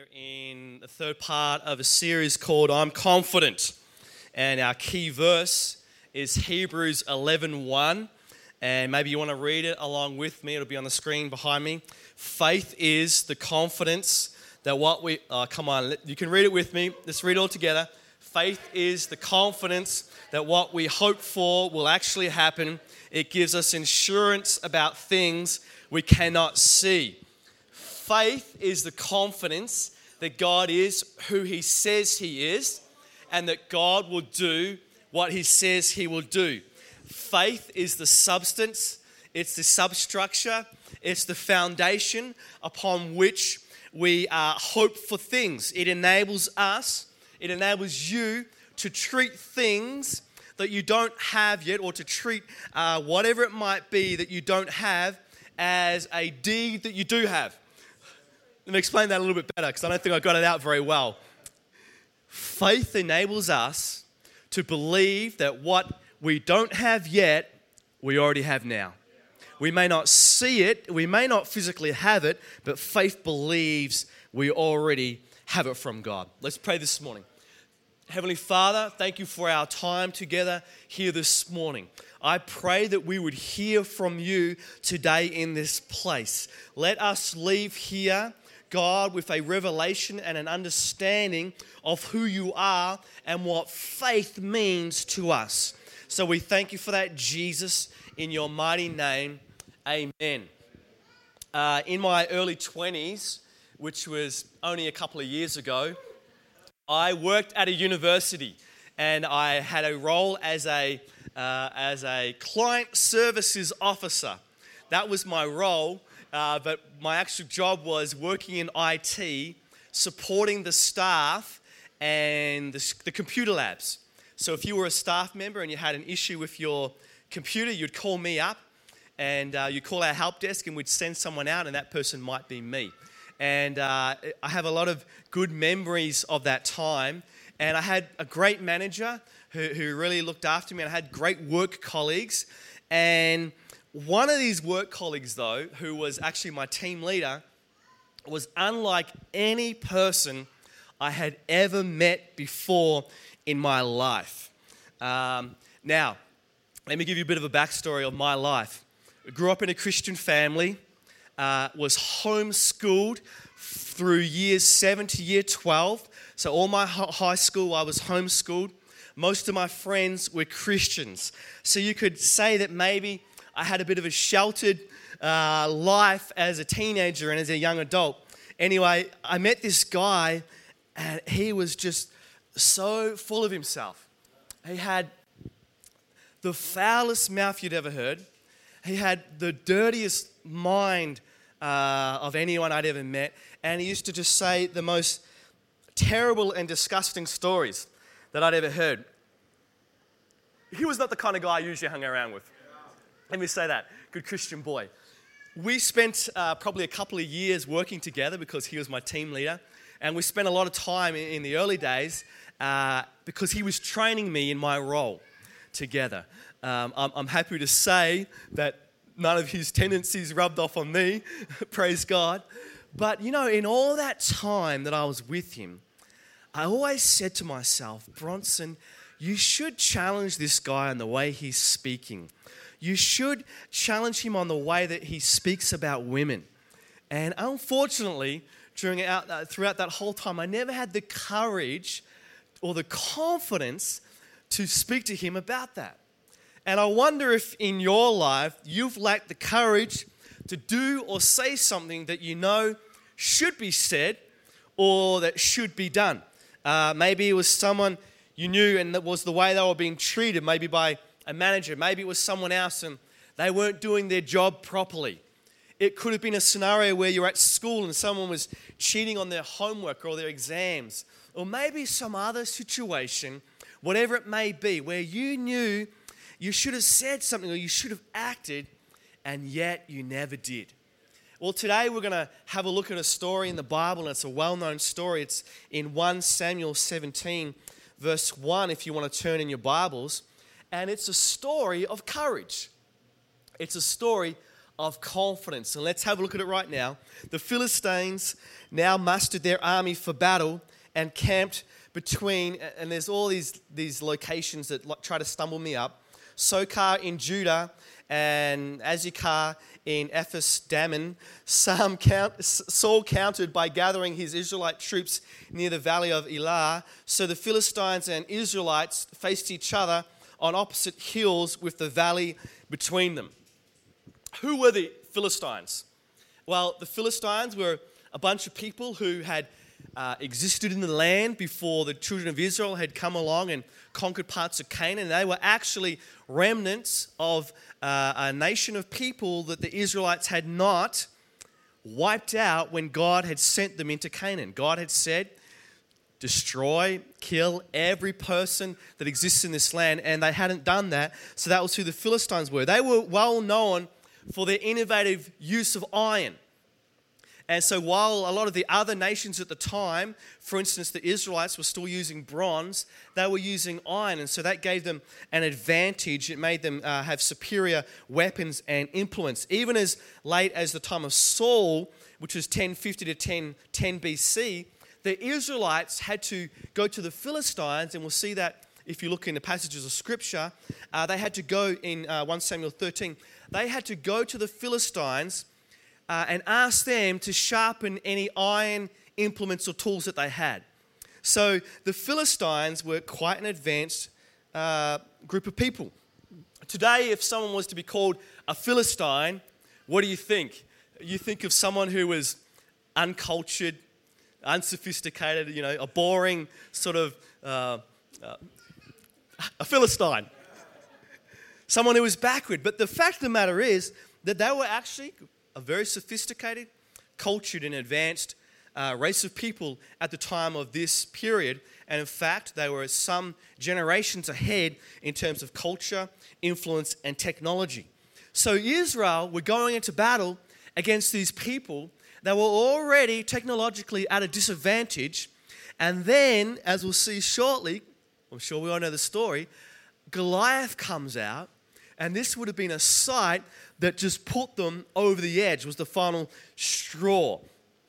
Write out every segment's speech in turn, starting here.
in the third part of a series called I'm Confident. And our key verse is Hebrews 11:1. And maybe you want to read it along with me. It'll be on the screen behind me. Faith is the confidence that what we... come on, you can read it with me. Let's read it all together. Faith is the confidence that what we hope for will actually happen. It gives us assurance about things we cannot see. Faith is the confidence that God is who He says He is and that God will do what He says He will do. Faith is the substance, it's the substructure, it's the foundation upon which we hope for things. It enables us, it enables you to treat things that you don't have yet, or to treat whatever it might be that you don't have as a deed that you do have. Let me explain that a little bit better because I don't think I got it out very well. Faith enables us to believe that what we don't have yet, we already have now. We may not see it, we may not physically have it, but faith believes we already have it from God. Let's pray this morning. Heavenly Father, thank you for our time together here this morning. I pray that we would hear from you today in this place. Let us leave here, God, with a revelation and an understanding of who you are and what faith means to us. So we thank you for that, Jesus, in your mighty name. Amen. In my early 20s, which was only a couple of years ago, I worked at a university and I had a role as a client services officer. That was my role. But my actual job was working in IT, supporting the staff and the computer labs. So if you were a staff member and you had an issue with your computer, you'd call me up and you'd call our help desk and we'd send someone out, and that person might be me. And I have a lot of good memories of that time. And I had a great manager who really looked after me, and I had great work colleagues. And one of these work colleagues, though, who was actually my team leader, was unlike any person I had ever met before in my life. Now, let me give you a bit of a backstory of my life. I grew up in a Christian family, was homeschooled through years 7 to year 12. So all my high school, I was homeschooled. Most of my friends were Christians. So you could say that maybe I had a bit of a sheltered life as a teenager and as a young adult. Anyway, I met this guy and he was just so full of himself. He had the foulest mouth you'd ever heard. He had the dirtiest mind of anyone I'd ever met. And he used to just say the most terrible and disgusting stories that I'd ever heard. He was not the kind of guy I usually hung around with. Let me say that. Good Christian boy. We spent probably a couple of years working together because he was my team leader. And we spent a lot of time in the early days because he was training me in my role together. I'm happy to say that none of his tendencies rubbed off on me. Praise God. But, you know, in all that time that I was with him, I always said to myself, Bronson, you should challenge this guy on the way he's speaking. You should challenge him on the way that he speaks about women. And unfortunately, throughout that whole time, I never had the courage or the confidence to speak to him about that. And I wonder if in your life, you've lacked the courage to do or say something that you know should be said or that should be done. Maybe it was someone you knew and that was the way they were being treated, maybe by a manager. Maybe it was someone else and they weren't doing their job properly. It could have been a scenario where you're at school and someone was cheating on their homework or their exams. Or maybe some other situation, whatever it may be, where you knew you should have said something or you should have acted, and yet you never did. Well, today we're going to have a look at a story in the Bible, and it's a well-known story. It's in 1 Samuel 17, verse 1, if you want to turn in your Bibles. And it's a story of courage. It's a story of confidence. And let's have a look at it right now. The Philistines now mustered their army for battle and camped between, and there's all these locations that try to stumble me up, Sokar in Judah and Azekah in Ephes Dammim. Saul countered by gathering his Israelite troops near the valley of Elah. So the Philistines and Israelites faced each other on opposite hills with the valley between them. Who were the Philistines? Well, the Philistines were a bunch of people who had existed in the land before the children of Israel had come along and conquered parts of Canaan. They were actually remnants of a nation of people that the Israelites had not wiped out when God had sent them into Canaan. God had said, destroy, kill every person that exists in this land, and they hadn't done that, so that was who the Philistines were. They were well known for their innovative use of iron. And so while a lot of the other nations at the time, for instance, the Israelites were still using bronze, they were using iron. And so that gave them an advantage. It made them have superior weapons and implements. Even as late as the time of Saul, which was 1050 to 1010 BC, the Israelites had to go to the Philistines, and we'll see that if you look in the passages of Scripture. They had to go in 1 Samuel 13. They had to go to the Philistines and ask them to sharpen any iron implements or tools that they had. So the Philistines were quite an advanced group of people. Today, if someone was to be called a Philistine, what do you think? You think of someone who was uncultured, unsophisticated, a boring sort of a Philistine. Someone who was backward. But the fact of the matter is that they were actually a very sophisticated, cultured, and advanced race of people at the time of this period. And in fact, they were some generations ahead in terms of culture, influence, and technology. So Israel were going into battle against these people that were already technologically at a disadvantage. And then, as we'll see shortly, I'm sure we all know the story, Goliath comes out, and this would have been a sight that just put them over the edge, was the final straw.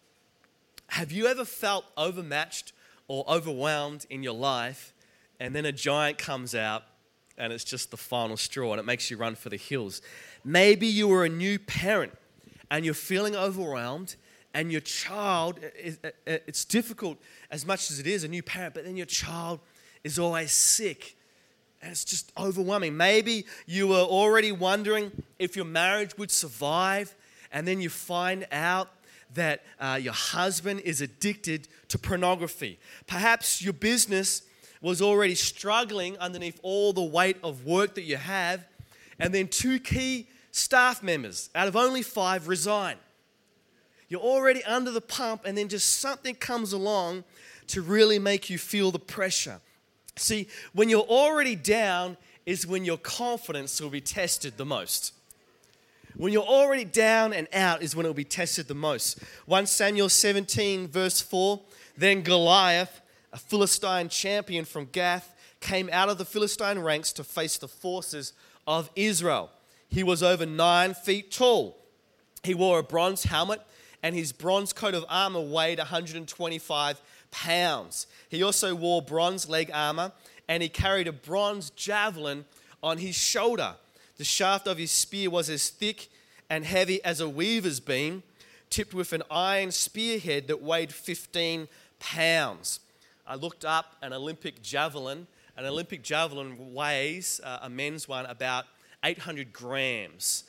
Have you ever felt overmatched or overwhelmed in your life, and then a giant comes out, and it's just the final straw, and it makes you run for the hills? Maybe you were a new parent, and you're feeling overwhelmed, and your child, it's difficult as much as it is a new parent, but then your child is always sick. And it's just overwhelming. Maybe you were already wondering if your marriage would survive, and then you find out that your husband is addicted to pornography. Perhaps your business was already struggling underneath all the weight of work that you have, and then 2 key staff members out of only 5 resign. You're already under the pump, and then just something comes along to really make you feel the pressure. See, when you're already down is when your confidence will be tested the most. When you're already down and out is when it will be tested the most. 1 Samuel 17 verse 4, then Goliath, a Philistine champion from Gath, came out of the Philistine ranks to face the forces of Israel. He was over 9 feet tall. He wore a bronze helmet, and his bronze coat of armor weighed 125 pounds. He also wore bronze leg armor, and he carried a bronze javelin on his shoulder. The shaft of his spear was as thick and heavy as a weaver's beam, tipped with an iron spearhead that weighed 15 pounds. I looked up an Olympic javelin. An Olympic javelin weighs, a men's one, about 800 grams.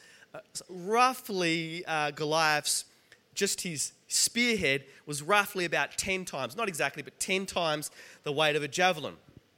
Roughly, Goliath's, just his spearhead was roughly about 10 times, not exactly, but 10 times the weight of a javelin.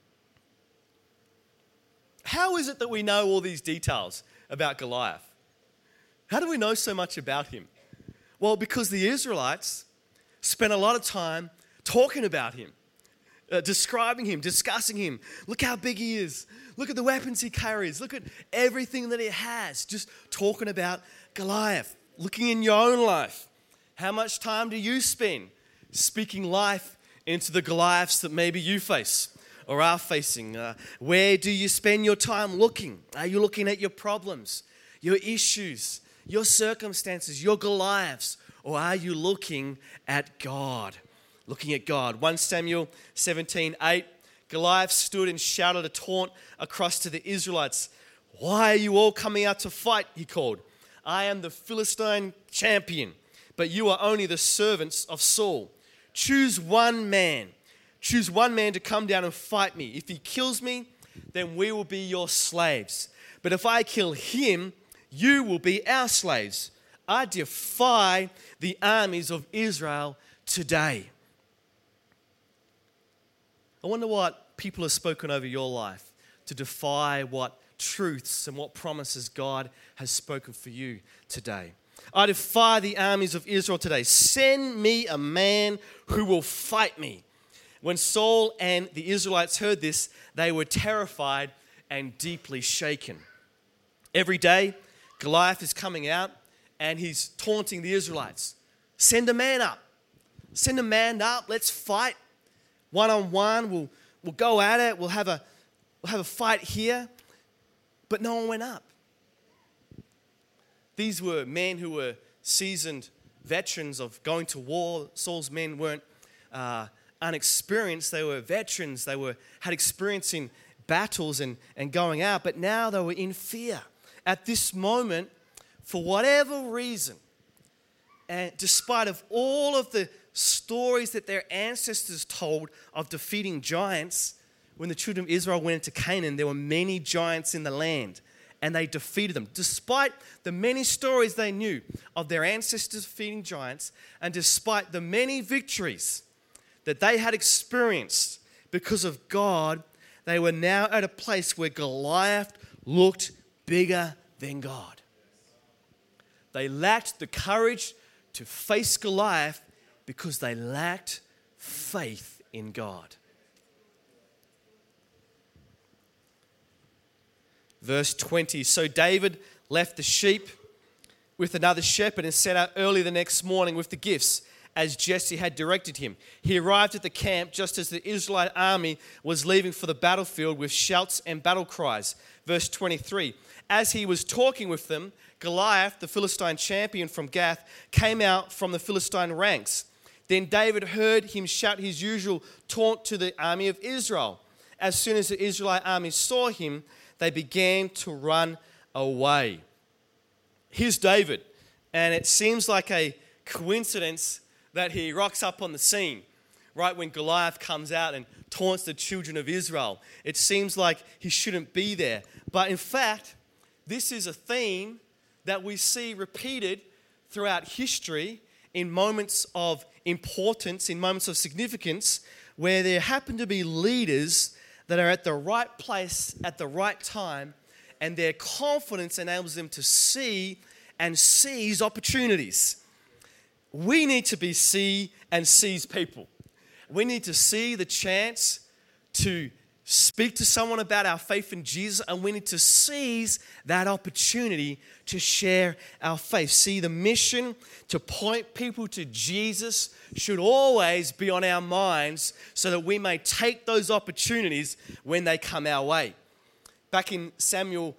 How is it that we know all these details about Goliath? How do we know so much about him? Well, because the Israelites spent a lot of time talking about him, describing him, discussing him. Look how big he is. Look at the weapons he carries. Look at everything that he has. Just talking about Goliath. Looking in your own life. How much time do you spend speaking life into the Goliaths that maybe you face or are facing? Where do you spend your time looking? Are you looking at your problems, your issues, your circumstances, your Goliaths, or are you looking at God? Looking at God. 1 Samuel 17:8, Goliath stood and shouted a taunt across to the Israelites. Why are you all coming out to fight? He called. I am the Philistine champion, but you are only the servants of Saul. Choose one man to come down and fight me. If he kills me, then we will be your slaves. But if I kill him, you will be our slaves. I defy the armies of Israel today. I wonder what people have spoken over your life to defy what truths and what promises God has spoken for you today. I defy the armies of Israel today. Send me a man who will fight me. When Saul and the Israelites heard this, they were terrified and deeply shaken. Every day, Goliath is coming out and he's taunting the Israelites. Send a man up. Send a man up. Let's fight. One-on-one, we'll go at it. We'll have a fight here. But no one went up. These were men who were seasoned veterans of going to war. Saul's men weren't unexperienced. They were veterans. They had experience in battles and going out. But now they were in fear. At this moment, for whatever reason, and despite of all of the stories that their ancestors told of defeating giants, when the children of Israel went into Canaan, there were many giants in the land, and they defeated them. Despite the many stories they knew of their ancestors defeating giants, and despite the many victories that they had experienced because of God, they were now at a place where Goliath looked bigger than God. They lacked the courage to face Goliath because they lacked faith in God. Verse 20, so David left the sheep with another shepherd and set out early the next morning with the gifts, as Jesse had directed him. He arrived at the camp just as the Israelite army was leaving for the battlefield with shouts and battle cries. Verse 23, as he was talking with them, Goliath, the Philistine champion from Gath, came out from the Philistine ranks. Then David heard him shout his usual taunt to the army of Israel. As soon as the Israelite army saw him, they began to run away. Here's David, and it seems like a coincidence that he rocks up on the scene right when Goliath comes out and taunts the children of Israel. It seems like he shouldn't be there. But in fact, this is a theme that we see repeated throughout history in moments of importance, in moments of significance, where there happen to be leaders that are at the right place at the right time, and their confidence enables them to see and seize opportunities. We need to be see and seize people. We need to see the chance to speak to someone about our faith in Jesus, and we need to seize that opportunity to share our faith. See, the mission to point people to Jesus should always be on our minds so that we may take those opportunities when they come our way. Back in 1 Samuel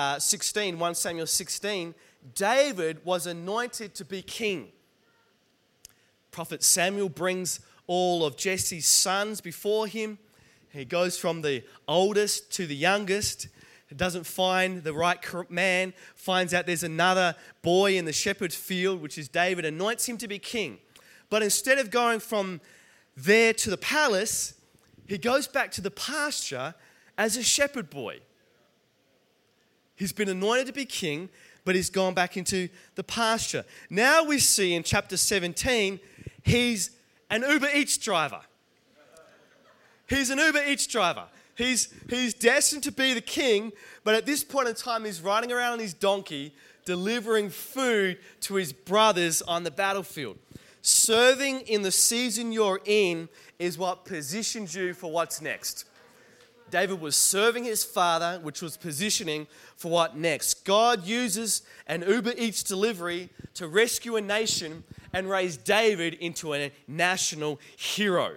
16, David was anointed to be king. Prophet Samuel brings all of Jesse's sons before him. He goes from the oldest to the youngest. He doesn't find the right man, finds out there's another boy in the shepherd's field, which is David, anoints him to be king. But instead of going from there to the palace, he goes back to the pasture as a shepherd boy. He's been anointed to be king, but he's gone back into the pasture. Now we see in chapter 17, he's an Uber Eats driver. He's an Uber Eats driver. He's destined to be the king, but at this point in time, he's riding around on his donkey, delivering food to his brothers on the battlefield. Serving in the season you're in is what positions you for what's next. David was serving his father, which was positioning for what next. God uses an Uber Eats delivery to rescue a nation and raise David into a national hero.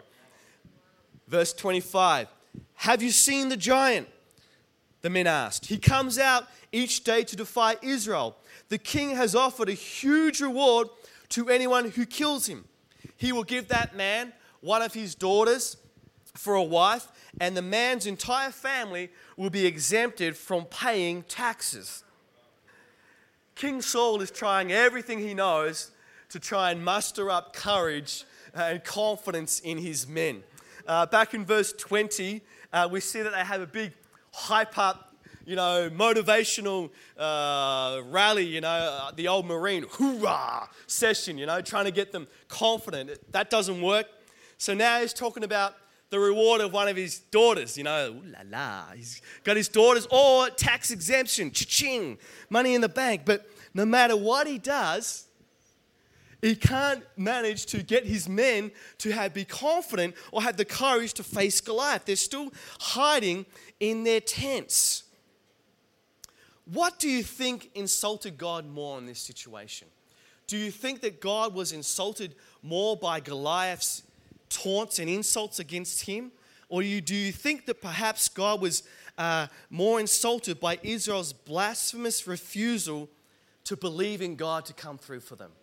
Verse 25, have you seen the giant? The men asked. He comes out each day to defy Israel. The king has offered a huge reward to anyone who kills him. He will give that man one of his daughters for a wife, and the man's entire family will be exempted from paying taxes. King Saul is trying everything he knows to try and muster up courage and confidence in his men. Back in verse 20, we see that they have a big hype up, motivational rally, the old Marine hoorah session, trying to get them confident. That doesn't work. So now he's talking about the reward of one of his daughters, ooh la la. He's got his daughters, or tax exemption, cha-ching, money in the bank. But no matter what he does, he can't manage to get his men to be confident or have the courage to face Goliath. They're still hiding in their tents. What do you think insulted God more in this situation? Do you think that God was insulted more by Goliath's taunts and insults against him? Or do you think that perhaps God was more insulted by Israel's blasphemous refusal to believe in God to come through for them?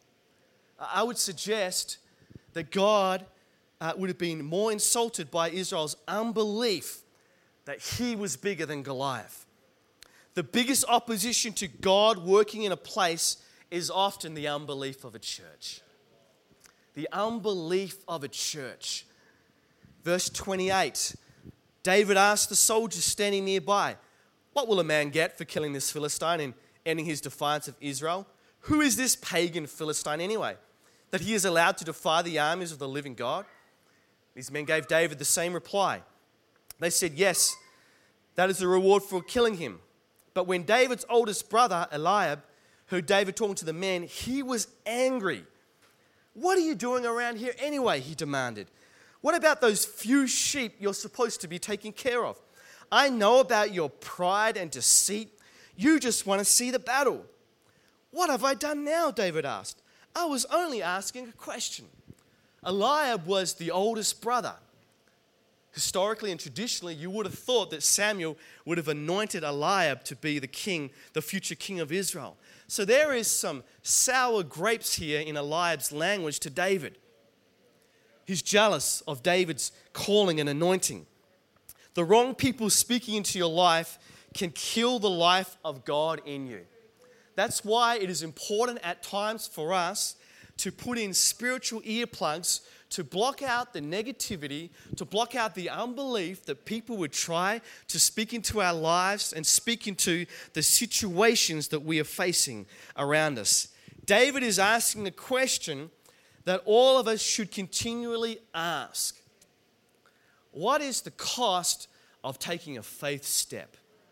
I would suggest that God would have been more insulted by Israel's unbelief that he was bigger than Goliath. The biggest opposition to God working in a place is often the unbelief of a church. The unbelief of a church. Verse 28, David asked the soldiers standing nearby, "What will a man get for killing this Philistine and ending his defiance of Israel? Who is this pagan Philistine anyway, that he is allowed to defy the armies of the living God?" These men gave David the same reply. They said, "Yes, that is the reward for killing him." But when David's oldest brother, Eliab, heard David talking to the men, he was angry. "What are you doing around here anyway?" he demanded. "What about those few sheep you're supposed to be taking care of? I know about your pride and deceit. You just want to see the battle." "What have I done now?" David asked. "I was only asking a question." Eliab was the oldest brother. Historically and traditionally, you would have thought that Samuel would have anointed Eliab to be the king, the future king of Israel. So there is some sour grapes here in Eliab's language to David. He's jealous of David's calling and anointing. The wrong people speaking into your life can kill the life of God in you. That's why it is important at times for us to put in spiritual earplugs to block out the negativity, to block out the unbelief that people would try to speak into our lives and speak into the situations that we are facing around us. David is asking a question that all of us should continually ask. What is the cost of taking a faith step?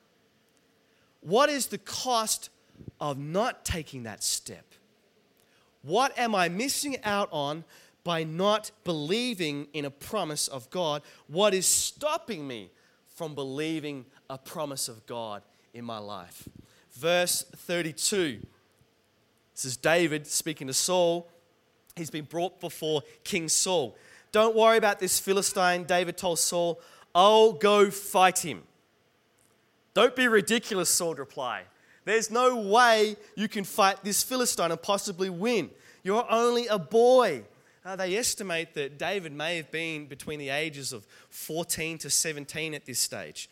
What is the cost of not taking that step? What am I missing out on by not believing in a promise of God? What is stopping me from believing a promise of God in my life? Verse 32. This is David speaking to Saul. He's been brought before King Saul. "Don't worry about this Philistine," David told Saul. "I'll go fight him." "Don't be ridiculous," Saul replied. "There's no way you can fight this Philistine and possibly win. You're only a boy." They estimate that David may have been between the ages of 14 to 17 at this stage.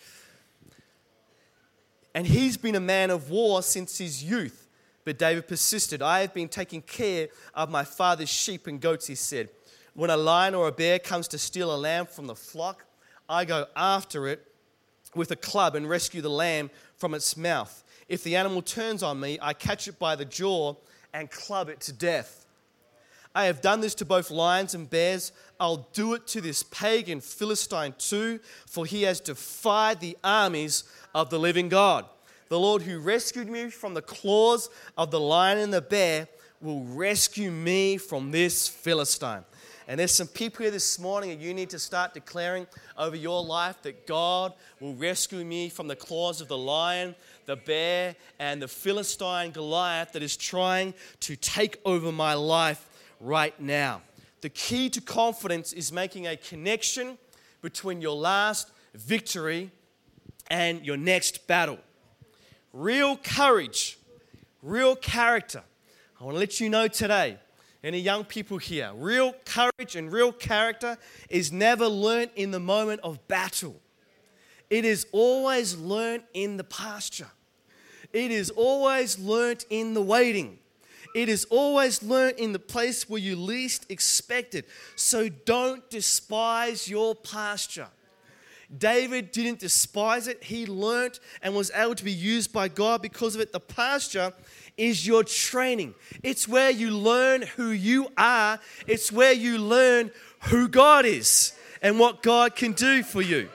And he's been a man of war since his youth. But David persisted. "I have been taking care of my father's sheep and goats," he said. "When a lion or a bear comes to steal a lamb from the flock, I go after it with a club and rescue the lamb from its mouth. If the animal turns on me, I catch it by the jaw and club it to death. I have done this to both lions and bears. I'll do it to this pagan Philistine too, for he has defied the armies of the living God. The Lord who rescued me from the claws of the lion and the bear will rescue me from this Philistine." And there's some people here this morning, and you need to start declaring over your life that God will rescue me from the claws of the lion, the bear, and the Philistine Goliath that is trying to take over my life right now. The key to confidence is making a connection between your last victory and your next battle. real courage, real character. I want to let you know today, any young people here, real courage and real character is never learnt in the moment of battle. It is always learnt in the pasture. It is always learnt in the waiting. It is always learnt in the place where you least expect it. So don't despise your pasture. David didn't despise it. He learnt and was able to be used by God because of it. The pasture is your training. It's where you learn who you are. It's where you learn who God is and what God can do for you.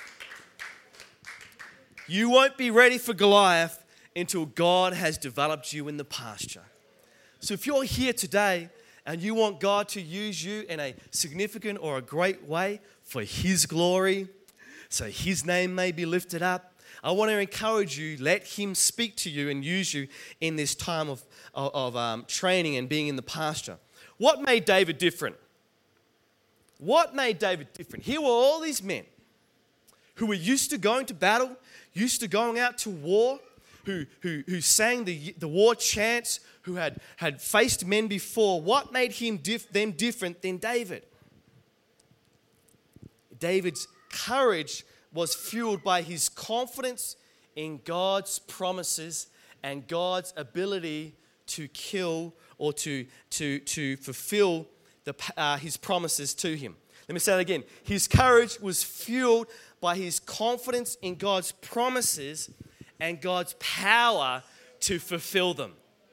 You won't be ready for Goliath until God has developed you in the pasture. So if you're here today and you want God to use you in a significant or a great way for His glory, so His name may be lifted up, I want to encourage you, let Him speak to you and use you in this time of training and being in the pasture. What made David different? What made David different? Here were all these men who were used to going to battle, used to going out to war, who sang the war chants, who had faced men before. What made them different than David? David's courage was fueled by his confidence in God's promises and God's ability to kill or to fulfill his promises to him. Let me say that again. His courage was fueled by his confidence in God's promises and God's power to fulfill them.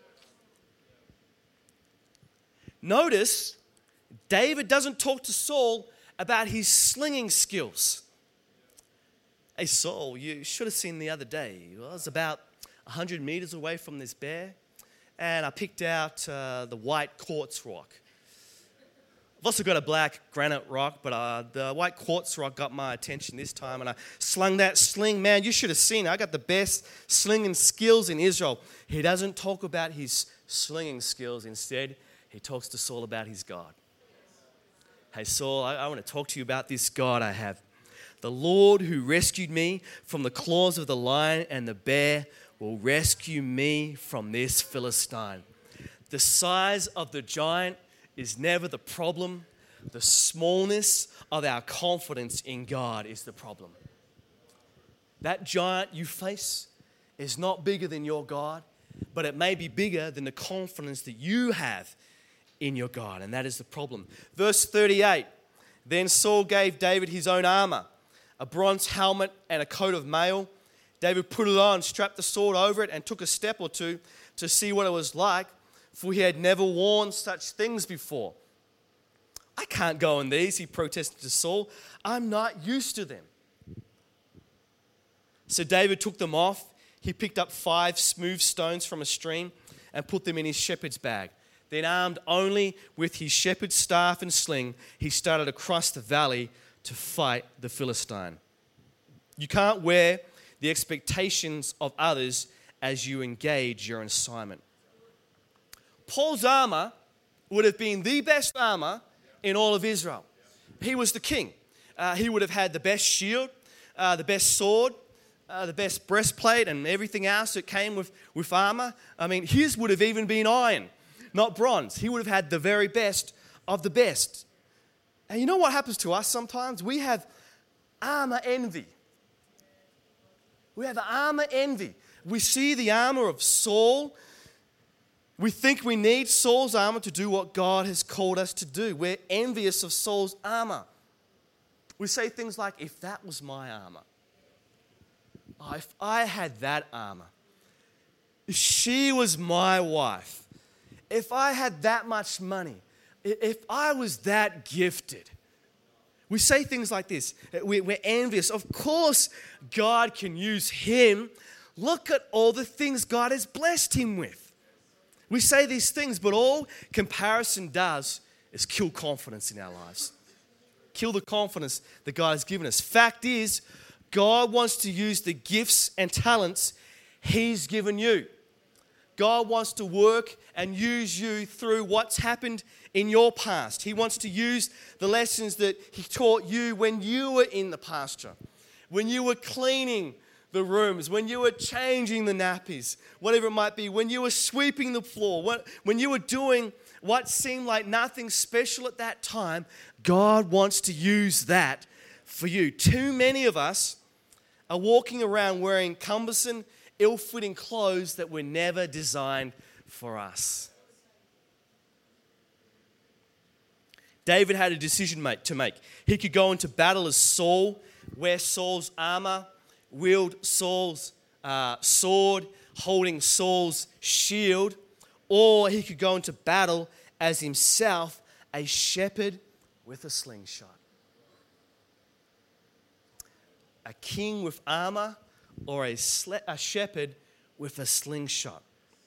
Notice, David doesn't talk to Saul about his slinging skills. Hey, Saul, you should have seen the other day. I was about 100 meters away from this bear, and I picked out the white quartz rock. I've also got a black granite rock, but the white quartz rock got my attention this time, and I slung that sling. Man, you should have seen it. I got the best slinging skills in Israel. He doesn't talk about his slinging skills. Instead, he talks to Saul about his God. Hey, Saul, I want to talk to you about this God I have. The Lord who rescued me from the claws of the lion and the bear will rescue me from this Philistine. The size of the giant is never the problem. The smallness of our confidence in God is the problem. That giant you face is not bigger than your God, but it may be bigger than the confidence that you have in your God, and that is the problem. Verse 38, then Saul gave David his own armor, a bronze helmet and a coat of mail. David put it on, strapped the sword over it, and took a step or two to see what it was like, for he had never worn such things before. I can't go in these, he protested to Saul. I'm not used to them. So David took them off. He picked up 5 smooth stones from a stream and put them in his shepherd's bag. Then, armed only with his shepherd's staff and sling, he started across the valley to fight the Philistine. You can't wear the expectations of others as you engage your assignment. Paul's armor would have been the best armor in all of Israel. He was the king. He would have had the best shield, the best sword, the best breastplate, and everything else that came with armor. I mean, his would have even been iron, not bronze. He would have had the very best of the best. And you know what happens to us sometimes? We have armor envy. We have armor envy. We see the armor of Saul. We think we need Saul's armor to do what God has called us to do. We're envious of Saul's armor. We say things like, if that was my armor, if I had that armor, if she was my wife, if I had that much money, if I was that gifted. We say things like this. We're envious. Of course, God can use him. Look at all the things God has blessed him with. We say these things, but all comparison does is kill confidence in our lives. Kill the confidence that God has given us. Fact is, God wants to use the gifts and talents he's given you. God wants to work and use you through what's happened in your past. He wants to use the lessons that he taught you when you were in the pasture, when you were cleaning the rooms, when you were changing the nappies, whatever it might be, when you were sweeping the floor, when you were doing what seemed like nothing special at that time, God wants to use that for you. Too many of us are walking around wearing cumbersome, ill-fitting clothes that were never designed for us. David had a decision to make. He could go into battle as Saul, wear Saul's armor, wield Saul's sword, holding Saul's shield, or he could go into battle as himself, a shepherd with a slingshot. A king with armor or a shepherd with a slingshot.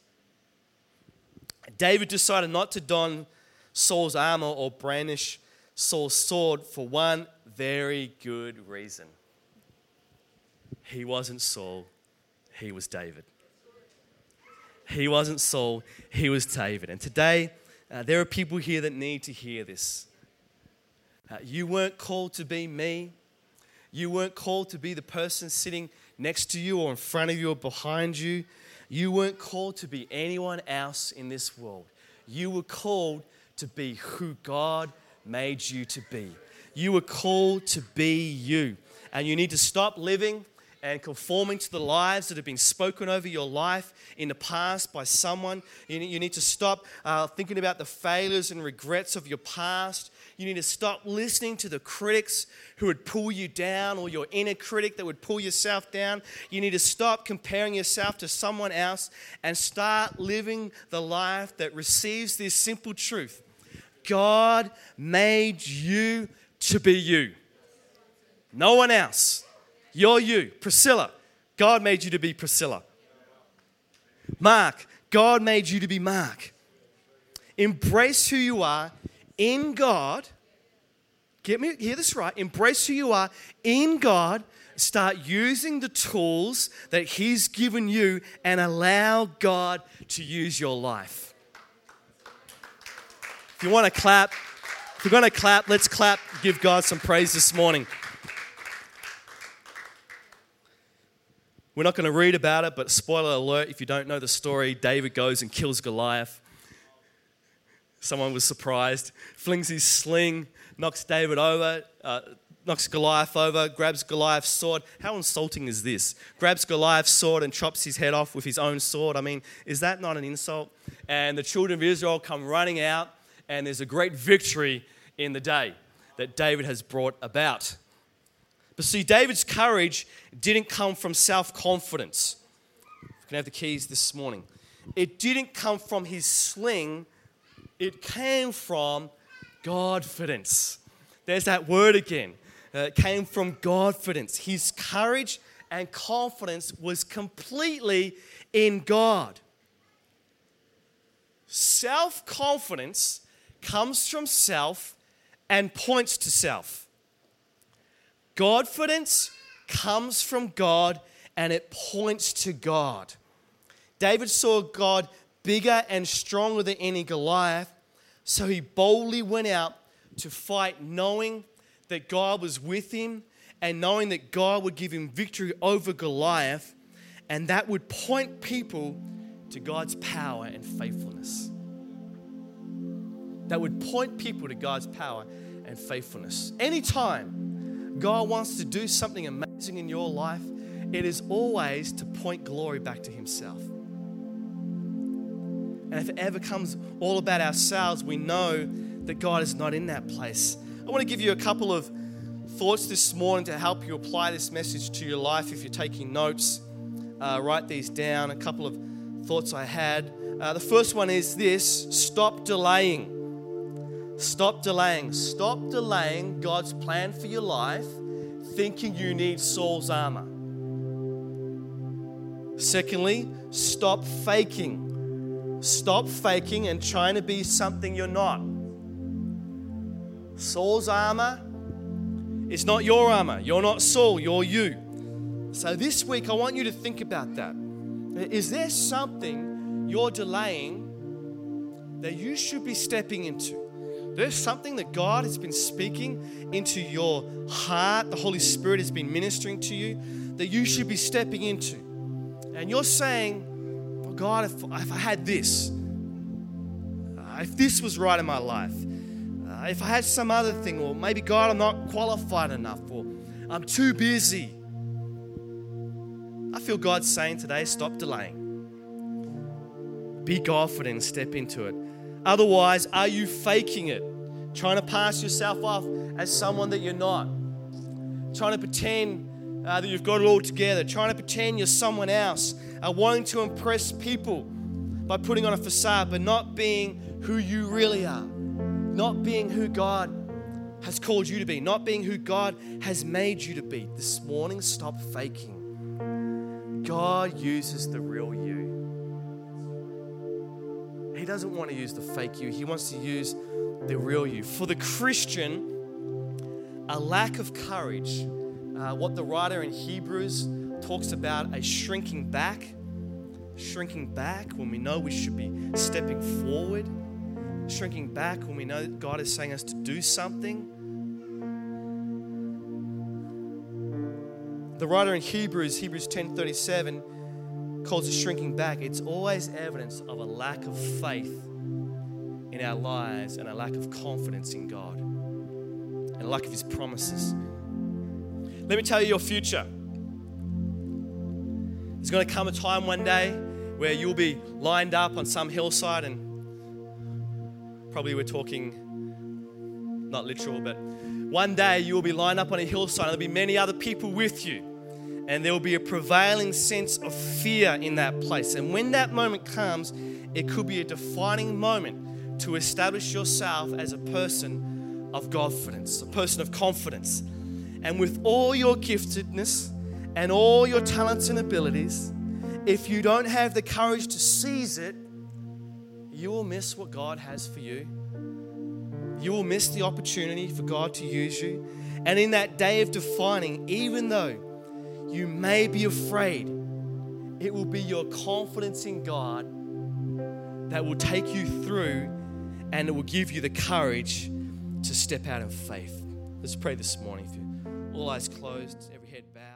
David decided not to don Saul's armor or brandish Saul's sword for one very good reason. He wasn't Saul, he was David. He wasn't Saul, he was David. And today, there are people here that need to hear this. You weren't called to be me. You weren't called to be the person sitting next to you or in front of you or behind you. You weren't called to be anyone else in this world. You were called to be who God made you to be. You were called to be you. And you need to stop living and conforming to the lies that have been spoken over your life in the past by someone. You need to stop thinking about the failures and regrets of your past. You need to stop listening to the critics who would pull you down, or your inner critic that would pull yourself down. You need to stop comparing yourself to someone else and start living the life that receives this simple truth. God made you to be you. No one else. You're you. Priscilla, God made you to be Priscilla. Mark, God made you to be Mark. Embrace who you are in God. Hear this right. Embrace who you are in God. Start using the tools that He's given you and allow God to use your life. If you want to clap, if you're going to clap, let's clap. Give God some praise this morning. We're not going to read about it, but spoiler alert, if you don't know the story, David goes and kills Goliath. Someone was surprised, flings his sling, knocks David over, knocks Goliath over, grabs Goliath's sword. How insulting is this? Grabs Goliath's sword and chops his head off with his own sword. I mean, is that not an insult? And the children of Israel come running out, and there's a great victory in the day that David has brought about. But see, David's courage didn't come from self-confidence. You can have the keys this morning. It didn't come from his sling. It came from Godfidence. There's that word again. It came from Godfidence. His courage and confidence was completely in God. Self-confidence comes from self and points to self. Godfidence comes from God and it points to God. David saw God bigger and stronger than any Goliath, so he boldly went out to fight, knowing that God was with him and knowing that God would give him victory over Goliath, and that would point people to God's power and faithfulness. That would point people to God's power and faithfulness. Anytime God wants to do something amazing in your life, it is always to point glory back to Himself. And if it ever comes all about ourselves, we know that God is not in that place. I want to give you a couple of thoughts this morning to help you apply this message to your life. If you're taking notes, write these down. A couple of thoughts I had. The first one is this: stop delaying. Stop delaying. Stop delaying God's plan for your life, thinking you need Saul's armor. Secondly, stop faking. Stop faking and trying to be something you're not. Saul's armor is not your armor. You're not Saul, you're you. So this week, I want you to think about that. Is there something you're delaying that you should be stepping into? There's something that God has been speaking into your heart. The Holy Spirit has been ministering to you that you should be stepping into. And you're saying, well, God, if I had this, if this was right in my life, if I had some other thing, or maybe, God, I'm not qualified enough, or I'm too busy. I feel God's saying today, stop delaying. Be confident and step into it. Otherwise, are you faking it? Trying to pass yourself off as someone that you're not? Trying to pretend that you've got it all together? Trying to pretend you're someone else? Wanting to impress people by putting on a facade, but not being who you really are? Not being who God has called you to be? Not being who God has made you to be? This morning, stop faking. God uses the real you. He doesn't want to use the fake you. He wants to use the real you. For the Christian, a lack of courage, what the writer in Hebrews talks about, a shrinking back when we know we should be stepping forward, shrinking back when we know that God is saying us to do something. The writer in Hebrews 10:37, calls it shrinking back. It's always evidence of a lack of faith in our lives and a lack of confidence in God and a lack of His promises. Let me tell you your future. There's going to come a time one day where you'll be lined up on some hillside, and probably we're talking not literal, but one day you will be lined up on a hillside and there'll be many other people with you. And there will be a prevailing sense of fear in that place. And when that moment comes, it could be a defining moment to establish yourself as a person of confidence, a person of confidence. And with all your giftedness and all your talents and abilities, if you don't have the courage to seize it, you will miss what God has for you. You will miss the opportunity for God to use you. And in that day of defining, even though you may be afraid, it will be your confidence in God that will take you through, and it will give you the courage to step out in faith. Let's pray this morning. All eyes closed, every head bowed.